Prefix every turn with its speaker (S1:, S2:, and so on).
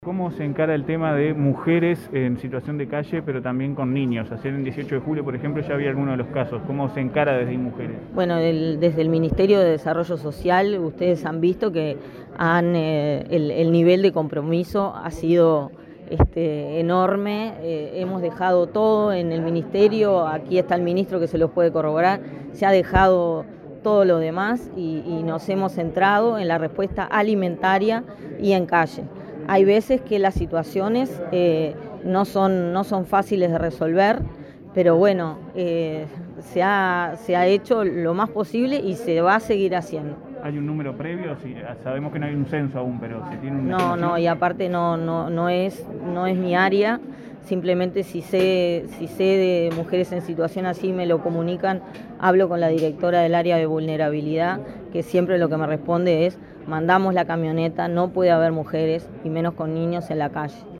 S1: ¿Cómo se encara el tema de mujeres en situación de calle, pero también con niños? Ayer en 18 de julio, por ejemplo, ya había algunos de los casos. ¿Cómo se encara desde mujeres?
S2: Bueno, desde el Ministerio de Desarrollo Social ustedes han visto que el nivel de compromiso ha sido enorme. Hemos dejado todo en el Ministerio, aquí está el ministro que se los puede corroborar, se ha dejado todo lo demás y nos hemos centrado en la respuesta alimentaria y en calle. Hay veces que las situaciones no son fáciles de resolver, pero bueno, se ha hecho lo más posible y se va a seguir haciendo.
S1: ¿Hay un número previo? Sí, sabemos que no hay un censo aún, pero se tiene una
S2: No,
S1: estimación.
S2: y aparte no es mi área. Simplemente si sé de mujeres en situación así me lo comunican, hablo con la directora del área de vulnerabilidad, que siempre lo que me responde es: mandamos la camioneta, no puede haber mujeres y menos con niños en la calle.